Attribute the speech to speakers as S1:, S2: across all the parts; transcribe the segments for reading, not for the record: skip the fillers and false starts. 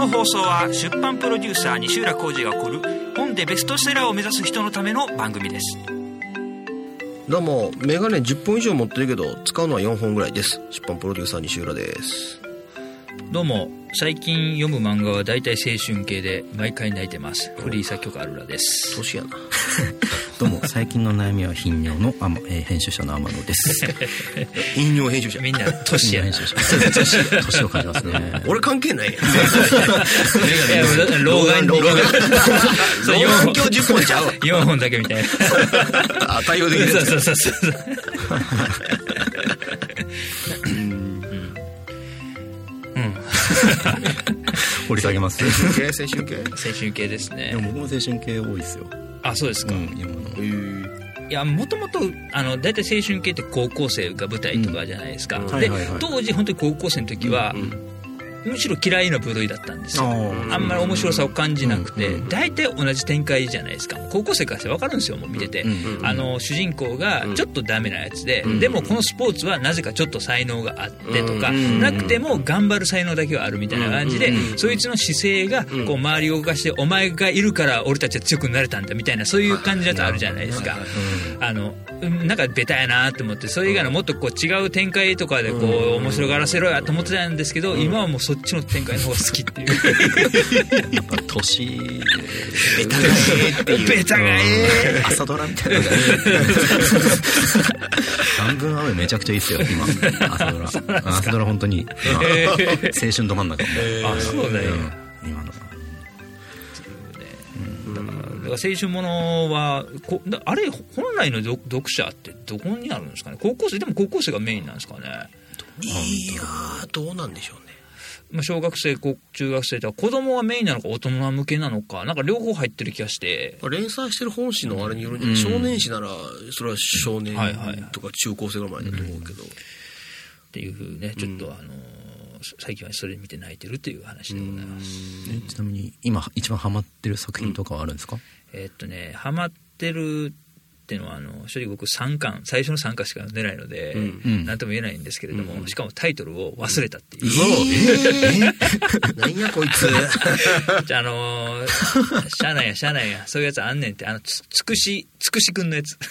S1: 放送は出版プロデューサー西浦浩司が送る本でベストセラーを目指す人のための番組です。
S2: どうも、メガネ10本以上持ってるけど使うのは4本ぐらいです。出版プロデューサー西浦です。
S1: どうも、最近読む漫画は大体青春系で毎回泣いてます。フリー作曲アルラです。
S2: 年やな。
S3: どうも、最近の悩みは頻尿の編集者の天野です。
S2: 頻尿編集者。
S1: みんな年やな。
S3: 年を感じますね。
S2: 俺関係ないやん。
S1: 老眼鏡
S2: 10本ちゃうわ。
S1: 4本だけみたいな。
S2: あ、対応できるやつ。
S1: そう。
S3: 掘り下げます。
S2: 青春系
S1: ですね。
S3: でも僕も青春系多いですよ。
S1: あ、そうですか。いや、もともと大体青春系って高校生が舞台とかじゃないですか。で、当時本当に高校生の時は、むしろ嫌いな部類だったんですよ。あんまり面白さを感じなくて、大体同じ展開じゃないですか。高校生からして分かるんですよ、もう見てて。主人公がちょっとダメなやつで、でもこのスポーツはなぜかちょっと才能があってとか、なくても頑張る才能だけはあるみたいな感じで、そいつの姿勢がこう周りを動かして、お前がいるから俺たちは強くなれたんだみたいな、そういう感じのやつあるじゃないですか。なんかベタやなと思って、それ以外のもっとこう違う展開とかでこう面白がらせろやと思ってたんですけど、今はもうそっちの展開の方が好きっていう。
S3: やっぱ年
S2: ベタがええっていう。
S1: ベタがええ。
S3: 朝ドラみたいなのが半分雨めちゃくちゃいいっすよ今。朝ドラ本当に青春ど真ん中。
S1: あ、そうだよ。
S3: 今の
S1: 青春ものはあれ本来の読者ってどこにあるんですかね。高校生がメインなんですかね。
S2: いやー、どうなんでしょうね。
S1: 小学生中学生とは子供がメインなのか大人向けなのか、なんか両方入ってる気がして、
S2: 連載してる本誌のあれによるんじゃない、少年誌ならそれは少年とか中高生ぐらいだと思うけど、
S1: っていうふうね、ちょっと最近はそれ見て泣いてるっていう話でございます。
S3: ちなみに今一番ハマってる作品とかはあるんですか？
S1: ハマってるっていうのは正直僕最初の3巻しか読んでないので、何とも言えないんですけれども、しかもタイトルを忘れたっていう。
S2: 何やこいつ。
S1: しゃあないやそういうやつあんねんって、つくしくんのやつ。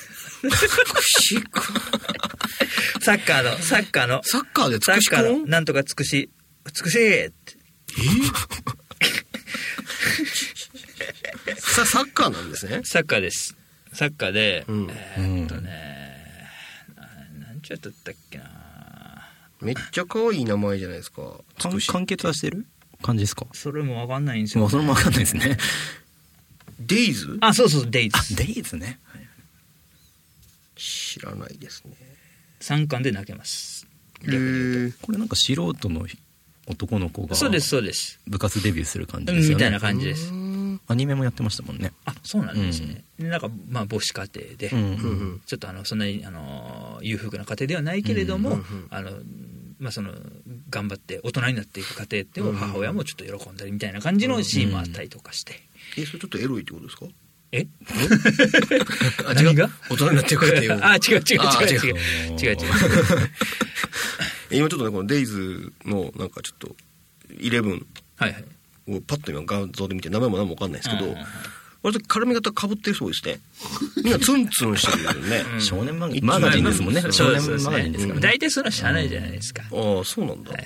S1: サッカーでつくしくんなんとかつくしって
S2: サッカーなんですね。
S1: サッカーです。サッカーで、なんちゃったっけな。
S2: めっちゃ可愛い名前じゃないですか。
S3: 完結はしてる感じですか？
S1: それも分かんないんですよ、
S3: それも分かんないですね。
S2: デイズ？
S1: あ、そうデイズ。
S3: デイズね。
S2: 知らないですね。
S1: 3巻で泣けます。
S3: これなんか素人の男の子が
S1: そうです
S3: 部活デビューする感じですよね。
S1: みたいな感じです。
S3: アニメもやってましたもんね。
S1: あ、そうなんですね。なんか母子家庭で、ちょっとそんなに裕福な家庭ではないけれども、その頑張って大人になっていく過程ってを母親もちょっと喜んだりみたいな感じのシーンもあったりとかして。
S2: それちょっとエロいってことですか？
S1: 何が
S2: 大人になっていく過程を。
S1: 違う。
S2: 今ちょっとね、このデイズのなんかちょっと11をパッと今画像で見て、名前も何も分かんないですけど、割と絡み方被ってるそうですね。みんなツンツンしてるよね。
S3: 少年マガジンですもんね。少年マガジンですからね。
S1: 大体それはしゃあないじゃないですか。
S2: ああ、そうなんだ。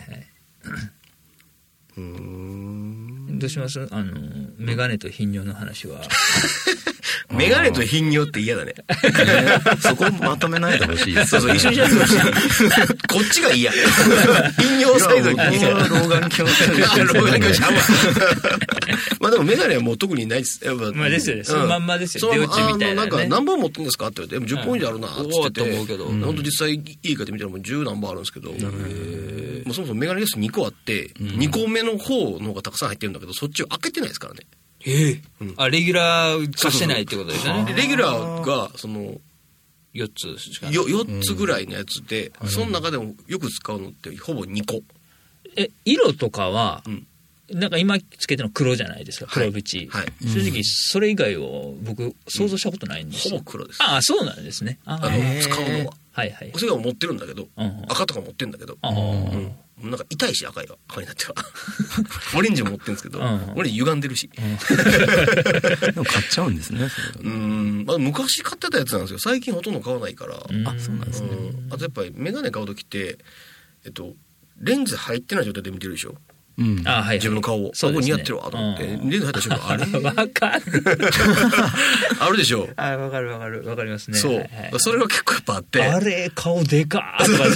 S1: どうします？メガネと頻尿の話は。
S2: メガネと頻尿って嫌だね。
S3: そこまとめないでほしい。
S2: そう、一緒にしないでほしい。こっちが嫌。頻尿サイドに嫌。
S3: 老眼鏡ちゃうわ。
S2: まあでもメガネはもう特にないです。
S1: まあですよね。そのまんまですよ。出落ちみたいな。
S2: なんか何本持ってんですかって言われて、10本以上あるなって言ってて、
S1: 思うけど。
S2: 本当実際いいかって見たらもう10何本あるんですけど、そもそもメガネケース2個あって、2個目の方の方がたくさん入ってるんだけど、そっちを開けてないですからね。
S1: レギュラー化してないってことですよね。
S2: レギュラーが
S1: 4つしかない。
S2: 4つぐらいのやつで、その中でもよく使うのってほぼ2個。
S1: 色とかは、なんか今つけてるの黒じゃないですか、黒縁。正直それ以外を僕想像したことないんですよ。
S2: ほぼ黒です。
S1: ああ、そうなんですね。
S2: 使うのは。 それが持ってるんだけど、赤とか持ってるんだけど、なんか痛いし赤になってはオレンジも持ってるんですけど、オレンジ歪んでるしで
S3: も買っちゃうんですね。
S2: 昔買ってたやつなんですよ。最近ほとんど買わないから。
S3: そうなんですね。
S2: あとやっぱりメガネ買う時ってレンズ入ってない状態で見てるでしょ。自分の顔を、ここ似合ってるわと思って、レンズ入った瞬間あれ
S1: わかる
S2: あるでしょ。
S1: わかりますね。
S2: そう、それは結構やっぱあって、
S1: あれ顔でかーとか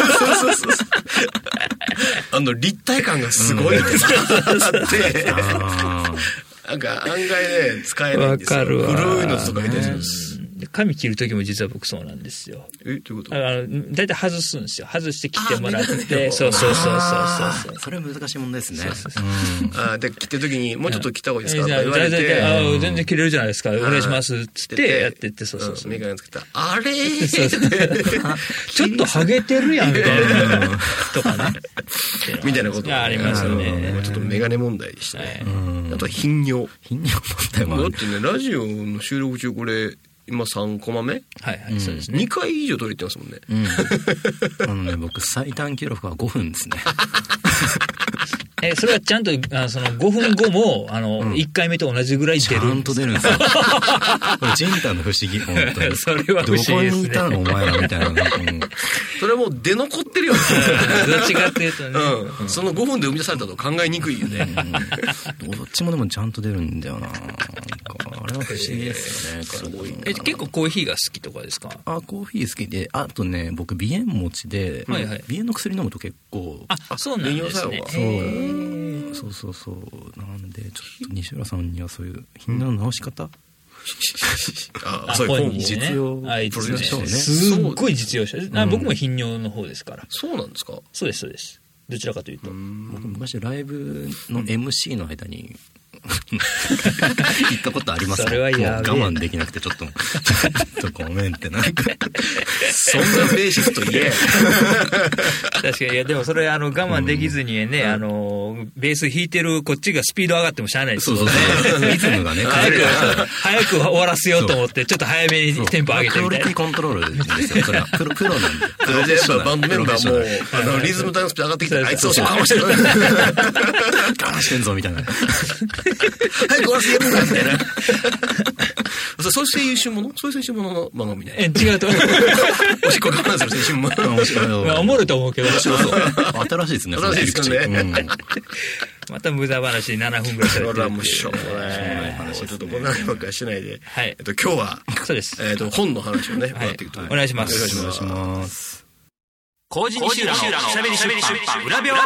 S2: 立体感がすごいってなってなんか案外ね使えないんですよ。古いのとか見たりするんです。
S1: 髪切る時も実は僕そうなんですよ。
S2: どういうこと？
S1: だいたい外すんですよ。外して切ってもらって、そう
S3: それは難しいもんですね。
S2: で切ってる時にもうちょっと切った方がいいですかとか言われて、
S1: 全然切れるじゃないですか。お願いしますっつってやってって、
S2: メガネつけたあれ
S1: ちょっとハゲてるやんかとかね
S2: みたいなこと
S1: ありますね。
S2: ちょっとメガネ問題でしたね。あとは頻尿
S3: 問題もある。
S2: だってね、ラジオの収録中これ今3コマ目、
S1: そうですね。
S2: 2回以上撮りってますもんね。
S3: 僕最短記録は5分ですね。
S1: それはちゃんとその5分後も1回目と同じぐらい出る。
S3: ちゃんと出るんですよ。これジンタの不思議、本当に。
S1: それは不思議ですね。
S3: どこにいたのお前らみたいな。
S2: それはもう出残ってるよね。
S1: どっちかっていうとね。
S2: その5分で生み出されたと考えにくいよね。
S3: どっちもでもちゃんと出るんだよな。あれは不思議ですよね。
S2: すごい。
S1: 結構コーヒーが好きとかですか？
S3: コーヒー好きで、あとね、僕鼻炎持ちで、鼻炎の薬飲むと結構。
S1: そうなんですね。
S3: そうなんでちょっと西浦さんにはそういう頻尿の治し方
S2: そういう本
S3: 実用プロジェクションね。
S1: すっごい実用者。僕も頻尿の方ですから。
S2: そうなんですか？
S1: そうですどちらかというと。
S3: 僕昔ライブの MC の間に行ったことありますね。
S1: それはや
S3: 我慢できなくてちょっとごめんってなんか
S2: そんなベーシスト言え
S1: 確かに。いやでもそれ我慢できずにね、ベース弾いてるこっちがスピード上がってもしゃあないですよね。
S3: リズムがね
S1: 早く終わらせようと思ってちょっと早めにテンポ上げてみたいな。クオリティ
S3: コントロールですよ。それはプロなんで。
S2: それでやっぱバンドメンバーもリズムタイムスピード上がってきたらあいつを我慢してる我
S3: 慢してんぞみたいな。
S2: はい終わらせるんだみたいな。そういう青春ものの漫画みたいな。
S1: 違うと思う。
S2: おしっこ我慢する青春もの。
S1: おもろいと思うけど。
S3: 新しいですね。
S2: 新しいですね。
S1: また無駄話7分ぐらいされてる。
S2: これはもうしょうもない話。ちょっとこんなばっかりしないで。今日は
S1: そうです。
S2: 本の話をね伺っていくと。
S1: お願いします。
S3: お願いします。
S1: 麹西浦のしゃべり出版裏表。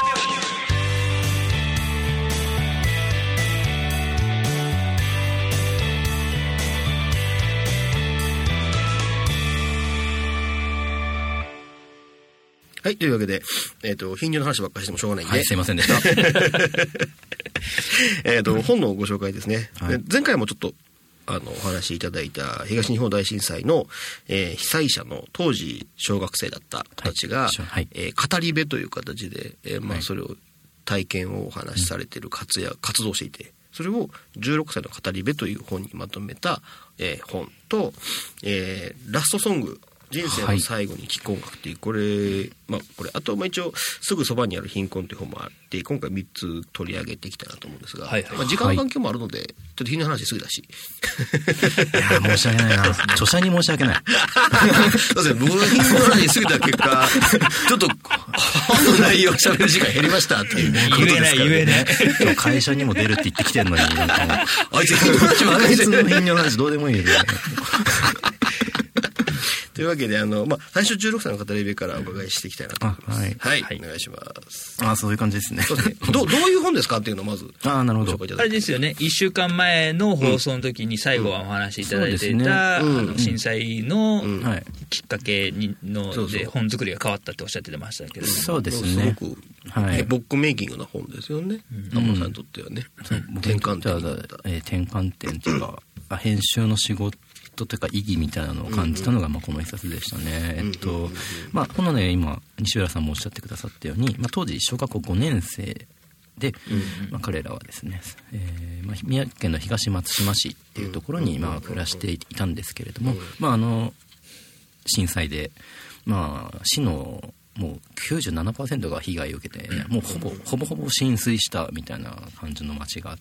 S2: はい、というわけで、頻尿の話ばっかりしてもしょうがないんで。
S3: はい、すいませんでした。
S2: 本のご紹介ですね。前回もちょっと、お話しいただいた東日本大震災の、被災者の当時小学生だった子たちが、語り部という形で、それを体験をお話しされている活動していて、それを16歳の語り部という本にまとめた、本と、ラストソング、人生の最後に聴く音楽っていう、これあと一応すぐそばにある貧困という本もあって今回3つ取り上げていきたいなと思うんですが、時間の関係もあるのでちょっと貧の話すぐだし、
S3: いや申し訳ないな、著者に申し訳ない。
S2: そうですね、僕の貧の話すぎた結果ちょっと本の内容を喋る時間減りましたっていうことですからね。
S1: 言えない
S3: 今日会社にも出るって言ってきてるのになんかもう
S2: あいつ貧の話も
S3: あいつの貧の話どうでもいいよね。
S2: というわけで最初16歳の語り部からお伺いしていきたいなと思います。はい、お願いします。
S3: そういう感じですね。
S2: どういう本ですかっていうのをまず
S3: なるほど。
S1: あれですよね、1週間前の放送の時に最後はお話しいただいていた震災のきっかけで本作りが変わったっておっしゃってましたけど、
S3: そうですね、
S2: すごくボックメイキングな本ですよね、天野さんにとってはね。転換点というか編集の仕事というか意義みたいなのを感じたのがこの一冊でしたね。このね今西浦さんもおっしゃってくださったように、当時小学校5年生で、彼らはですね、宮城県の東松島市っていうところに暮らしていたんですけれども、
S3: 震災で、市のもう 97% が被害を受けて、もうほぼ浸水したみたいな感じの町があって、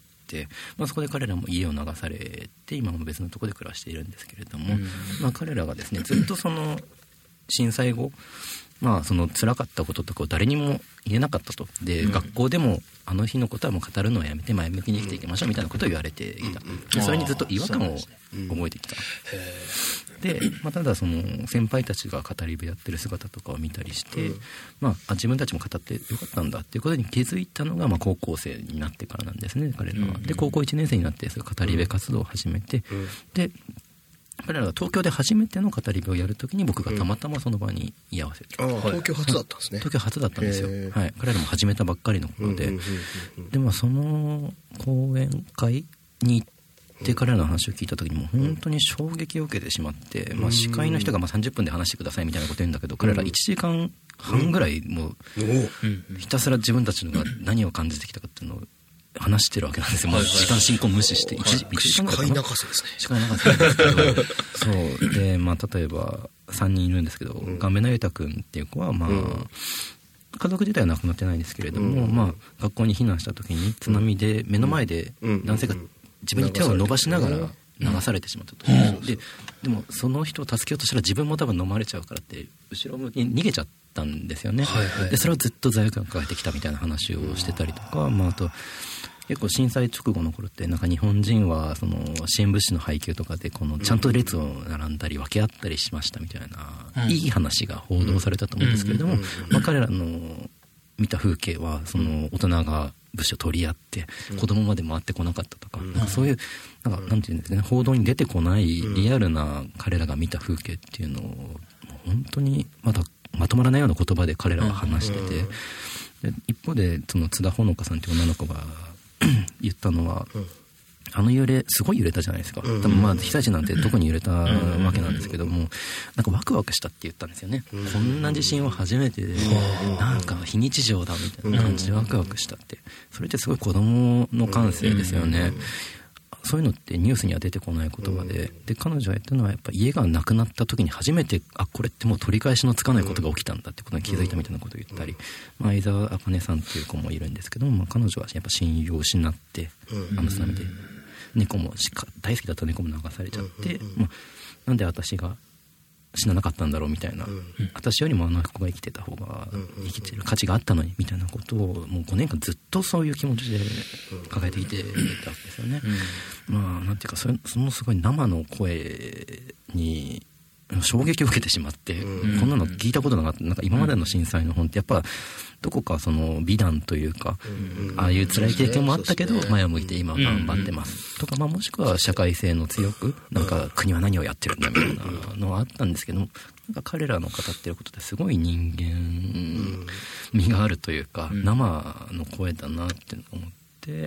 S3: そこで彼らも家を流されて今も別のところで暮らしているんですけれども、彼らがですねずっとその震災後その辛かったこととかを誰にも言えなかったと。で、学校でもあの日のことはもう語るのをやめて前向きに生きていきましょうみたいなことを言われていた。でそれにずっと違和感を覚えてきた。で、ただその先輩たちが語り部やってる姿とかを見たりして、自分たちも語ってよかったんだっていうことに気づいたのが高校生になってからなんですね、彼らは。で、高校1年生になってそういう語り部活動を始めて、で彼らが東京で初めての語り部をやるときに僕がたまたまその場に居合わせて、
S2: 東京初だったんですね。
S3: 東京初だったんですよ。はい、彼らも始めたばっかりの頃で、でその講演会に行って彼らの話を聞いたときにもう本当に衝撃を受けてしまって、司会の人が30分で話してくださいみたいなこと言うんだけど、彼ら1時間半ぐらいもうひたすら自分たちのが何を感じてきたかっていうのを話してるわけなんですよ。時間進行無視して1時間ぐらいかな。
S2: 司会泣かせですね。
S3: 司会泣かせなんですけどそうで、例えば3人いるんですけど、ガメナユタ君っていう子は家族自体は亡くなってないんですけれども、学校に避難した時に津波で目の前で男性が自分に手を伸ばしながら流されてしまったと。でもその人を助けようとしたら自分も多分飲まれちゃうからって後ろ向きに逃げちゃったんですよね。でそれをずっと罪悪感を抱えてきたみたいな話をしてたりとか、あと結構震災直後の頃って日本人はその支援物資の配給とかでちゃんと列を並んだり分け合ったりしましたみたいな、いい話が報道されたと思うんですけれども、彼らの見た風景はその大人が物資を取り合って子供まで回ってこなかったとか、そういうなんていうんですかね、報道に出てこないリアルな彼らが見た風景っていうのを本当にまとまらないような言葉で彼らは話してて、で一方でその津田ほのかさんっていう女の子が言ったのは、揺れすごい揺れたじゃないですか。多分被災地なんてどこに揺れたわけなんですけども、ワクワクしたって言ったんですよね。こんな地震は初めてで非日常だみたいな感じでワクワクしたって、それってすごい子供の感性ですよね。そういうのってニュースには出てこない言葉で、彼女が言ったのはやっぱ家がなくなった時に初めてこれってもう取り返しのつかないことが起きたんだってことに気づいたみたいなことを言ったり、伊沢あかねさんっていう子もいるんですけども、彼女はやっぱ親友を失って津波で猫も大好きだった猫も流されちゃって、なんで私が死ななかったんだろうみたいな、私よりもあの子が生きてた方が生きてる価値があったのにみたいなことをもう5年間ずっとそういう気持ちで抱えていてたわけですよね。なんていうかそのすごい生の声に衝撃を受けてしまって、こんなの聞いたことなかった。今までの震災の本ってやっぱどこかその美談というか、ああいう辛い経験もあったけど前を向いて今頑張ってますとか、もしくは社会性の強く国は何をやってるんだみたいなのはあったんですけども、彼らの語ってることってすごい人間味があるというか、生の声だなって思って、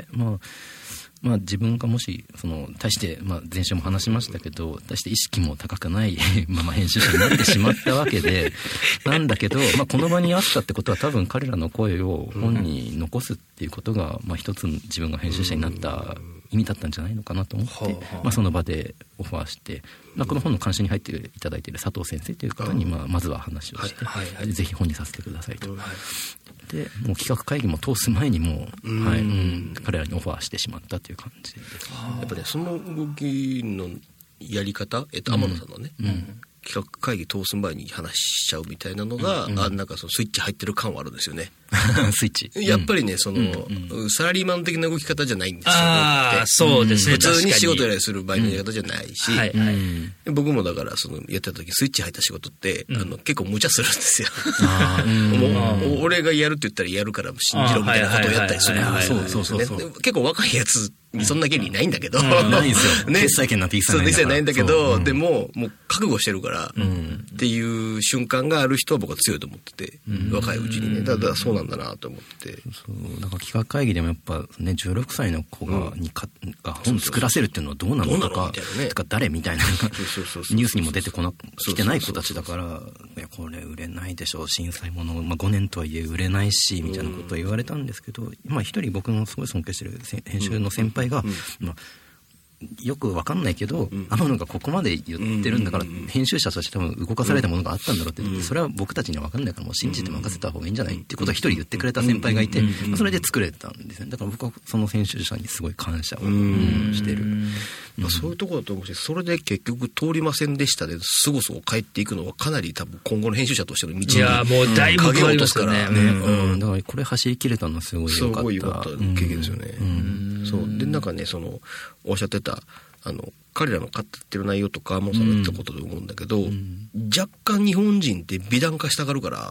S3: 自分がもし対して、前週も話しましたけど、対して意識も高くないまま編集者になってしまったわけでなんだけど、この場にあったってことは多分彼らの声を本に残すっていうことが、一つ自分が編集者になった意味だったんじゃないのかなと思って、その場でオファーして、この本の監修に入っていただいている佐藤先生という方にまずは話をして、ぜひ本にさせてくださいと。でもう企画会議も通す前にもう、彼らにオファーしてしまったという感じです。
S2: やっぱねその動きのやり方、天野さんのね、企画会議通す前に話しちゃうみたいなのが、そのスイッチ入ってる感はあるんですよね。
S3: スイッチ
S2: やっぱりねサラリーマン的な動き方じゃないんですよ。
S1: そうですね。
S2: 普通に仕事やりする場合のやり方じゃないし、僕もだからやってた時スイッチ入った仕事って、結構無茶するんですよ。もう俺がやるって言ったらやるから信じろみたいなことをやったりするんですよ。結構若いやつにそんな権利ないんだけど、
S3: ないんですよ。決済権なんて一切
S2: ないんだけど、でももう覚悟してるからっていう瞬間がある人は僕は強いと思ってて、若いうちにね。だからそうなんだなと思って。
S3: 企画会議でもやっぱね、16歳の子が本作らせるっていうのはどうなのとか、誰みたいなニュースにも出てきてない子たちだから、いやこれ売れないでしょう、震災もの、5年とはいえ売れないしみたいなことを言われたんですけど、一人僕のすごい尊敬してる編集の先輩が、 よくわかんないけど、天野がここまで言ってるんだから、編集者として多分動かされたものがあったんだろうって、それは僕たちにはわかんないからもう信じて任せた方がいいんじゃないっていうことを一人言ってくれた先輩がいて、それで作れたんですね。だから僕はその編集者にすごい感謝をしてる。
S2: そういうところだと思うし、それで結局通りませんでしたですごすご帰っていくのはかなり多分今後の編集者としての道に
S1: いやもうだいぶ変わりますからね。
S3: だからこれ走り切れたのはすごい良かった。
S2: すごい良かった経験ですよね。そうでなんかねおっしゃってた彼らの語ってる内容とかもされたことで思うんだけど、若干日本人って美談化したがるから、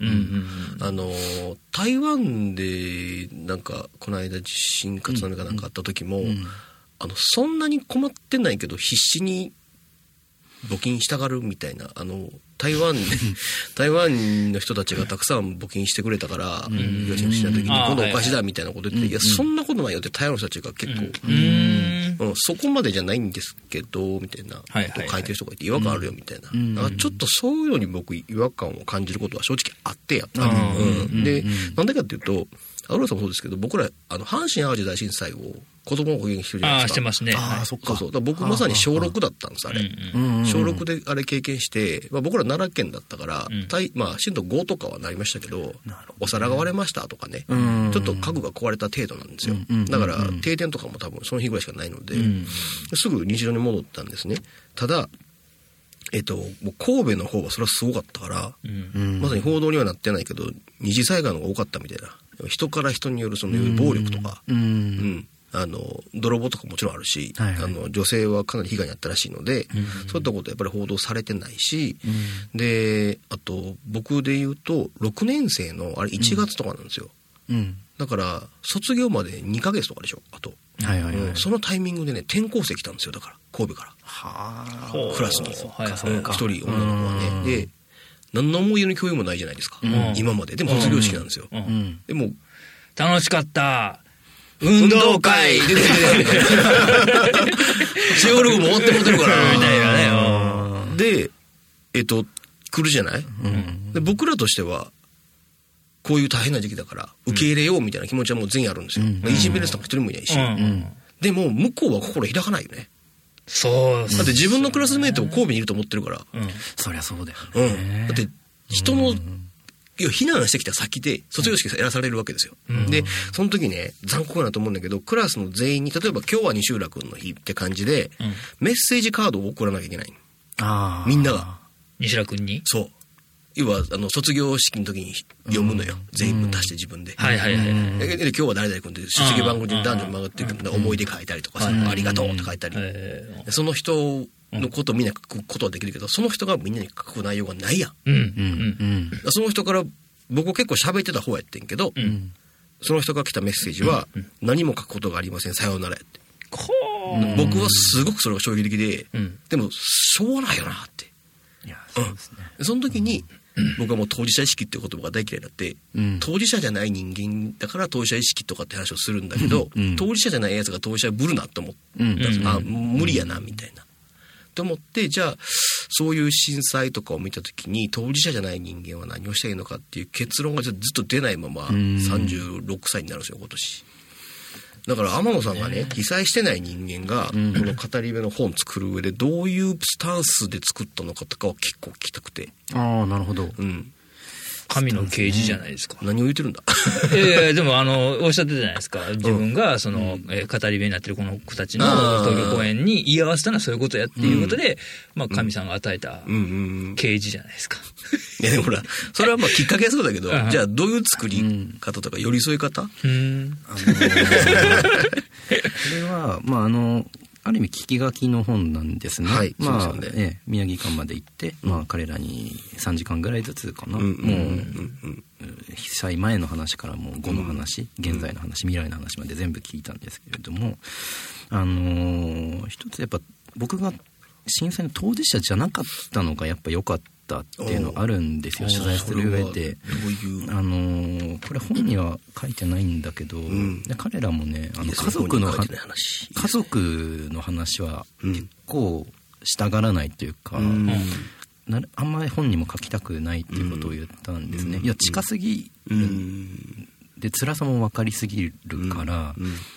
S2: 台湾でなんかこの間地震か津波かなんかあった時も、そんなに困ってないけど必死に募金したがるみたいな台湾の人たちがたくさん募金してくれたから東日本した時に今度お菓子だみたいなこと言って、いやそんなことないよって台湾の人たちが結構、そこまでじゃないんですけどみたいなことを書いてる人がいて違和感あるよみたいな、だからちょっとそういうのに僕違和感を感じることは正直あってやっぱり、でなんでかっていうとアローさんもそうですけど、僕ら阪神・淡路大震災を子供の保育園してるじゃないですか。
S1: してますね。
S2: そっか。そうだ僕まさに小6だったんですあれ。小6であれ経験して、僕ら奈良県だったから、震度5とかはなりましたけど、お皿が割れましたとかね、ちょっと家具が壊れた程度なんですよ。だから停電とかも多分その日ぐらいしかないので、すぐ日常に戻ったんですね。ただもう神戸の方はそれはすごかったから、まさに報道にはなってないけど二次災害の方が多かったみたいな、人から人によるその暴力とか、泥棒とかもちろんあるし、女性はかなり被害に遭ったらしいので、そういったことやっぱり報道されてないし、であと僕で言うと6年生のあれ1月とかなんですよ。だから卒業まで2ヶ月とかでしょ。あと、そのタイミングでね転校生来たんですよ。だから神戸からクラスに1人女の子はね、で何の思い出の共有もないじゃないですか、今まで。でも卒業式なんですよ。でも
S1: 楽しかった運動会出て
S2: シオルグも終わってもってるから
S1: みたいな
S2: ね。で来るじゃない、で僕らとしてはこういう大変な時期だから受け入れようみたいな気持ちはもう全員あるんですよ。いじめる人も一人もいないし、でも向こうは心開かないよね。
S1: そう
S2: だって自分のクラスメートを神戸にいると思ってるから、
S3: そりゃそうだよね。
S2: だって人の避難してきた先で卒業式やらされるわけですよ。でその時ね残酷だなと思うんだけど、クラスの全員に例えば今日は西浦君の日って感じで、メッセージカードを送らなきゃいけない。みんなが
S1: 西浦君に、
S2: そう要は卒業式の時に読むのよ、全員分足して自分で。で今日は誰々君って出席番号に男女曲がっていく思い出書いたりとか、ありがとうって書いたり、その人のことをみんな書くことはできるけど、その人がみんなに書く内容がないやん。その人から僕結構喋ってた方やってんけど、その人が来たメッセージは何も書くことがありません、さようならやって。僕はすごくそれが衝撃的で、でもしょうがないよなって。その時に僕はもう当事者意識っていう言葉が大嫌いになって、当事者じゃない人間だから当事者意識とかって話をするんだけど、当事者じゃないやつが当事者ぶるなと思ったんですよ。無理やなみたいなと思って、じゃあそういう震災とかを見た時に当事者じゃない人間は何をしたらいいのかっていう結論がずっと出ないまま36歳になるんですよ今年。だから天野さんがね被災してない人間がこの語り部の本作る上でどういうスタンスで作ったのかとかは結構聞きたくて。
S3: なるほど。
S1: 神の啓示じゃないですか。
S2: 何を言ってるんだ。
S1: でもおっしゃってたじゃないですか。自分がその、語り部になってるこの子たちの東京公演に言い合わせたのはそういうことやっていうことで、神さんが与えた啓示じゃないですか。
S2: いやでもほらそれはきっかけはそうだけど、じゃあどういう作り方とか寄り添い方？
S3: それはある意味聞き書きの本なんですね。宮城館まで行って、彼らに3時間ぐらいずつかな、もう被災前の話からもう後の話、現在の話、未来の話まで全部聞いたんですけれども、一つやっぱ僕が震災の当事者じゃなかったのがやっぱ良かったっていうのあるんですよ、取材する上で。これ本には書いてないんだけど、彼らもね家族の話は結構したがらないというか、あんまり本にも書きたくないっていうことを言ったんですね。いや近すぎるで辛さも分かりすぎるから、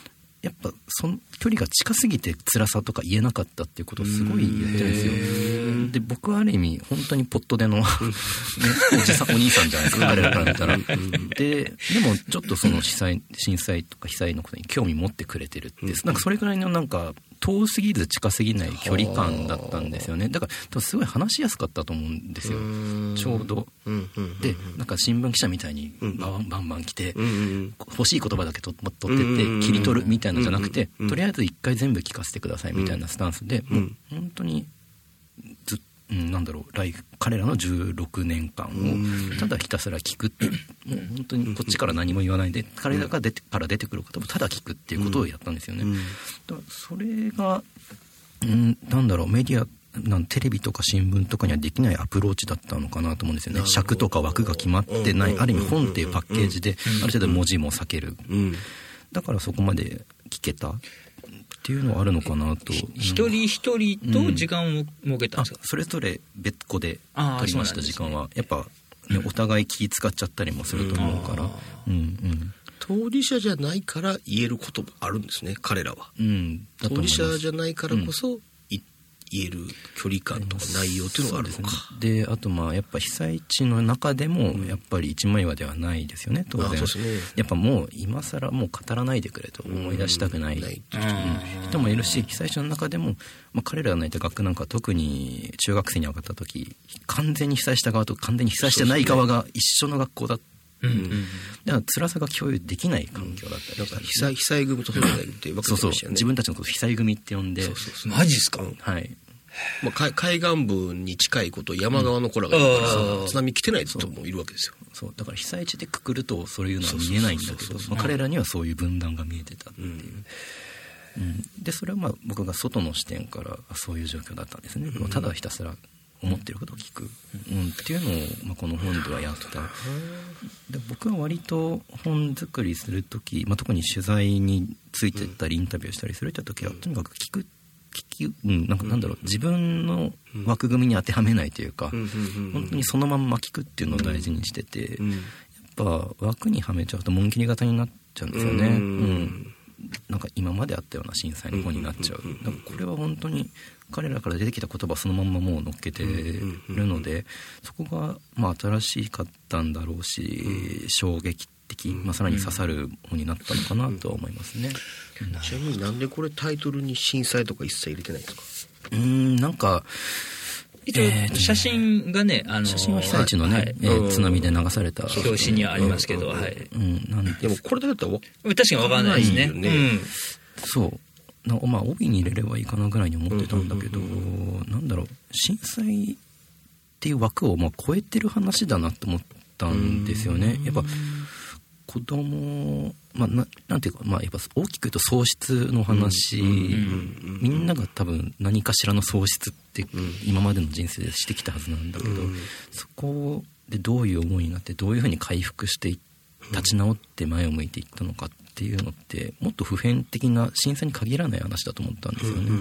S3: やっぱその距離が近すぎて辛さとか言えなかったっていうことをすごい言ってるんですよ。で僕はある意味本当にポットでの、ね、お兄さんじゃないですか彼らから見たら。でもちょっとその震災とか被災のことに興味持ってくれてるって、なんかそれぐらいのなんか遠すぎず近すぎない距離感だったんですよね。だからすごい話しやすかったと思うんですよ、ちょうど。でなんか新聞記者みたいにバンバン来て、欲しい言葉だけ取ってって切り取るみたいなのじゃなくて、とりあえず一回全部聞かせてくださいみたいなスタンスで、もう本当になんだろう、彼らの16年間をただひたすら聞くって、もう本当にこっちから何も言わないで、彼らが出てくることをただ聞くっていうことをやったんですよね。だからそれが、なんだろう、メディアテレビとか新聞とかにはできないアプローチだったのかなと思うんですよね。尺とか枠が決まってない、ある意味本っていうパッケージである程度文字も避ける、だからそこまで聞けたっていうのはあるのかなと。
S1: 一人一人と時間を設けたんですか？
S3: それぞれ別個で取りました。時間はやっぱ、ね、お互い気使っちゃったりもすると思うから、
S2: 当事者じゃないから言えることもあるんですね、彼らは。当事者じゃないからこそ言える距離感とか内容っていうのがあるのか。
S3: であとやっぱ被災地の中でもやっぱり一枚岩ではないですよね、当然。やっぱもう今更もう語らないでくれと思い出したくない人もいるし、被災地の中でも、彼らのいた学区なんか特に中学生に上がった時、完全に被災した側と完全に被災してない側が一緒の学校だった。だから辛さが共有できない環境だったり、
S2: なんか被災組とそうじゃないって分かってましたよね。
S3: 自分たちのことを被災組って呼んで。
S1: マジっすか？
S3: はい。
S2: 海岸部に近いこと山側の子らがいるから津波来てない人もいるわけですよ。
S3: そうだから被災地でくくるとそういうのは見えないんだけど、彼らにはそういう分断が見えてたっていう、でそれは僕が外の視点からそういう状況だったんですね。ただひたすら思ってることを聞く、っていうのを、この本ではやった。で僕は割と本作りするとき、特に取材についてったりインタビューしたりするときは、とにかくなんだろう、自分の枠組みに当てはめないというか、本当にそのまんま聞くっていうのを大事にしてて、やっぱ枠にはめちゃうと紋切り型になっちゃうんですよね。なんか今まであったような震災の方になっちゃう。だからこれは本当に彼らから出てきた言葉そのまんまもう乗っけてるので、そこが新しかったんだろうし、衝撃的、さらに刺さる本になったのかなとは思いますね。
S2: ちなみになんでこれタイトルに震災とか一切入れてないんですか？
S3: なんか
S1: 写真がね、
S3: 写真は被災地のね、津波で流された
S1: 表紙にはありますけど、
S2: でもこれだったら
S1: 確かに分からないですね。
S3: そう帯に入れればいいかなぐらいに思ってたんだけど、なんだろう、震災っていう枠を超えてる話だなと思ったんですよね。やっぱ子供、なんていうか、やっぱ大きく言うと喪失の話、みんなが多分何かしらの喪失って今までの人生でしてきたはずなんだけど、そこでどういう思いになってどういうふうに回復して立ち直って前を向いていったのかっていうのって、もっと普遍的な震災に限らない話だと思ったんですよね。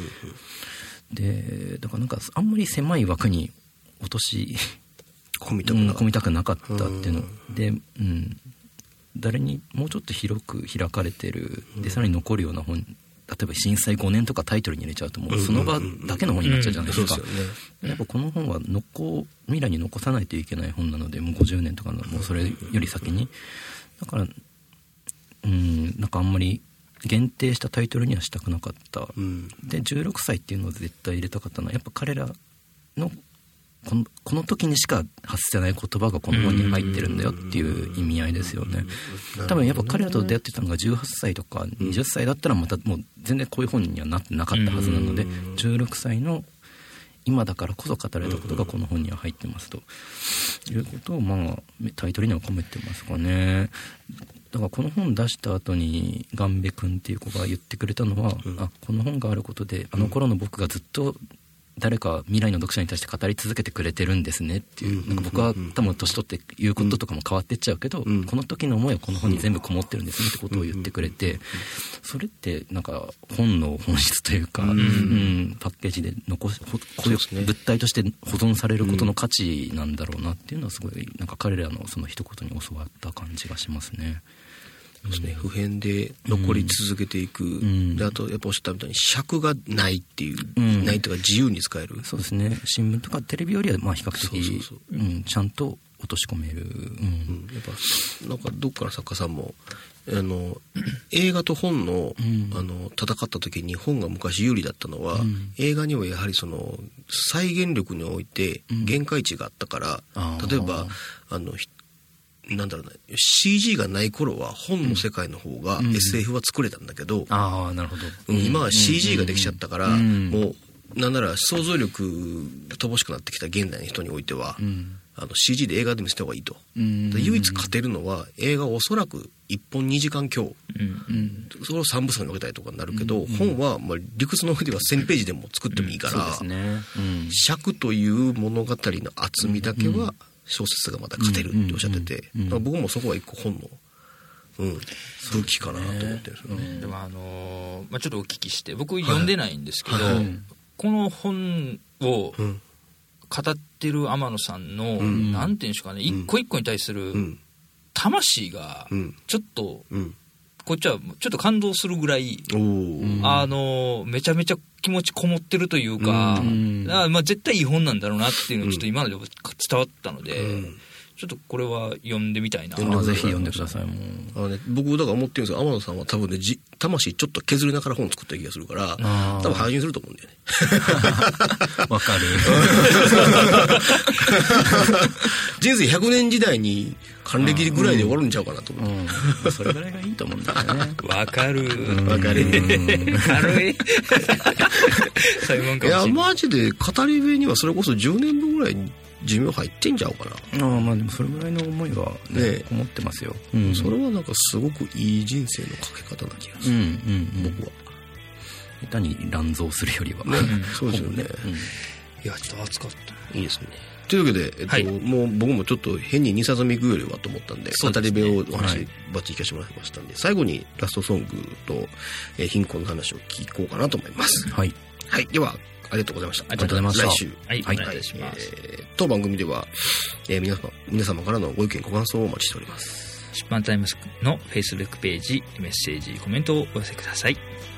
S3: でだからなんかあんまり狭い枠に落とし込みたくなかったっていうので、誰にもうちょっと広く開かれてる、でさらに残るような本、例えば震災5年とかタイトルに入れちゃうともうその場だけの本になっちゃうじゃないですか。やっぱこの本は未来に残さないといけない本なので、もう50年とかのもうそれより先に、だからなんかあんまり限定したタイトルにはしたくなかった、で16歳っていうのを絶対入れたかったのは、やっぱ彼らのこの時にしか発せない言葉がこの本に入ってるんだよっていう意味合いですよね。多分やっぱ彼らと出会ってたのが18歳とか20歳だったらまたもう全然こういう本にはなってなかったはずなので、16歳の今だからこそ語られたことがこの本には入ってますということをタイトルには込めてますかね。だからこの本出した後にガンベ君っていう子が言ってくれたのは、この本があることであの頃の僕がずっと誰か未来の読者に対して語り続けてくれてるんですねっていう、なんか僕は多分年取って言うこととかも変わってっちゃうけど、この時の思いはこの本に全部こもってるんですねってことを言ってくれて、それってなんか本の本質というか、パッケージでこういう物体として保存されることの価値なんだろうなっていうのはすごいなんか彼らのその一言に教わった感じがしますね。
S2: そうですね、普遍で残り続けていく、であとやっぱおっしゃったみたいに尺がないっていう、ないというか自由に使える。
S3: そうですね、新聞とかテレビよりはまあ比較的ちゃんと落とし込める、
S2: やっぱなんかどっかの作家さんも映画と本の、戦った時に本が昔有利だったのは、映画にはやはりその再現力において限界値があったから、例えばなんだろうな、CG がない頃は本の世界の方が SF は作れたんだけど、
S3: なるほど、
S2: 今は CG ができちゃったから、もうなんなら想像力が乏しくなってきた現代の人においては、CG で映画で見せた方がいいと、唯一勝てるのは映画をおそらく1本2時間強、それを3部作に分けたりとかになるけど、本はまあ理屈の上では1000ページでも作ってもいいから、尺という物語の厚みだけは小説がまた勝てるっておっしゃってて、僕もそこは一個本の、武器かなと思ってるんですよね。
S1: でもちょっとお聞きして、僕読んでないんですけど、この本を語ってる天野さんの、なんていうんでしょうかね、一個一個に対する魂がちょっと、こっちはちょっと感動するぐらい、めちゃめちゃ気持ちこもってるというか、まあ絶対いい本なんだろうなっていうのがちょっと今ので伝わったので、ちょっとこれは読んでみたいな。
S3: ぜひ読んでください。
S2: 僕だから思ってるんですけど、天野さんは多分ね、魂ちょっと削りながら本作った気がするから、多分配信すると思うんだよね。
S3: わかる。
S2: 人生100年時代に還暦ぐらいで終わるんちゃうかなと思
S3: って、それぐらいがいいと思うんだよね。
S1: わかる。
S2: 軽い。
S1: そういうもんかもしれない。
S2: いやマジで語り部にはそれこそ10年分ぐらい寿命入ってんちゃうかな。
S3: まあでもそれぐらいの思いはねこもってますよ。
S2: それはなんかすごくいい人生のかけ方な気がする。僕は
S3: 下手に乱造するよりは。
S2: そうですよね。
S1: いやちょっと熱かった。
S2: いいですね。というわけで、もう僕もちょっと変に2冊目行くよりはと思ったんで、語り部をお話バッチリ聞かせてもらいましたんで、最後にラストソングと貧困の話を聞こうかなと思います。
S3: はい。
S2: ではありがとうございました。
S3: ありがとうございました。
S2: 来週
S1: お願いします。
S2: 当番組では、皆様からのご意見ご感想をお待ちしております。
S1: 出版タイムスの Facebook ページ、メッセージコメントをお寄せください。